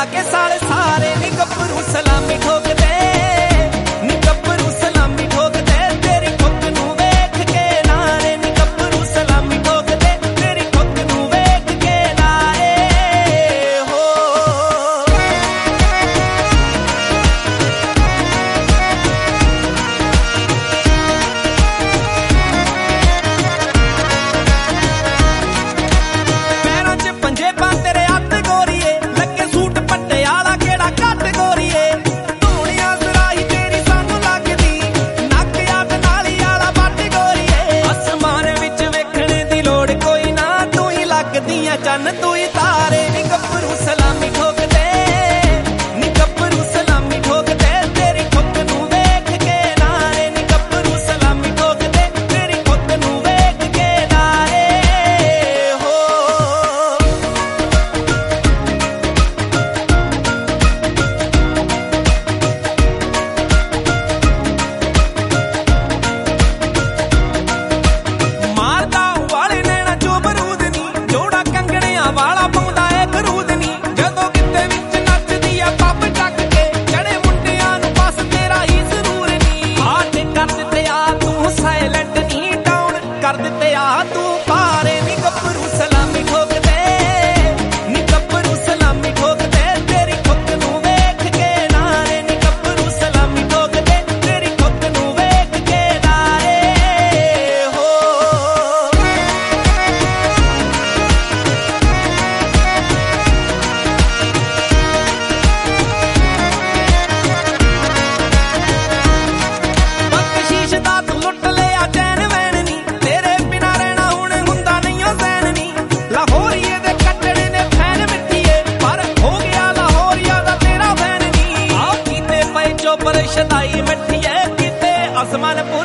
के साले सारे नी गब्बरू सलामी ठोकदे, नी गब्बरू सलामी ठोकदे तेरी ठुक नूं वेख के नारे, नी गब्बरू सलामी ठोकदे तेरी ठुक नूं वेख के नारे हो। पैरां च पंजे पा तेरे हत्थ गोरीए, लगे सूट पट्टे आला केड़ा घट गोरीए, धूड़ियां सराही तेरी सानू लगदी, नक याद नाली आला बट गोरीए। आसमान विच वेखणे दी लोड़ कोई ना, तू ही लगदी ऐ चन्न तू ही तारे, नी गब्बरू सलामी ठोकदे, नी गब्बरू सलामी ठोकदे तेरी ठुक नूं वेख के नारे, नी गब्बरू सलामी ठोकदे तेरी ठुक नूं वेख के नारे हो। मारदा वाले नैना जो बरूद नी, जोड़ा कंगणियां वाला पाउंदा ए खरूद नी, जदों किते विच नचदी आ पब टक के, जड़े मुंडियां नूं बस तेरा ही जरूर नी। हाट कर दित्ते आ तू साइलेंट नी, डाउन कर दित्ते आ तू पारे, नी गब्बरू सलामी ठोकदे, नी गब्बरू सलामी ठोकदे तेरी ठुक नूं वेख के नारे, नी गब्बरू सलामी ठोकदे तेरी ठुक नूं वेख के नारे हो। बख्शीश दा तू लुट लिया चैन वैन नी, तेरे बिना रहना हुण हुंदा नहीं ओ सैन नी, लाहौरीए दे कट्टड़े ने फैन मिट्टीए, पर हो गया लाहौरिया दा तेरा फैन नी। आ कीते पए चोपर शदाई मिट्ठीए, कीते आसमान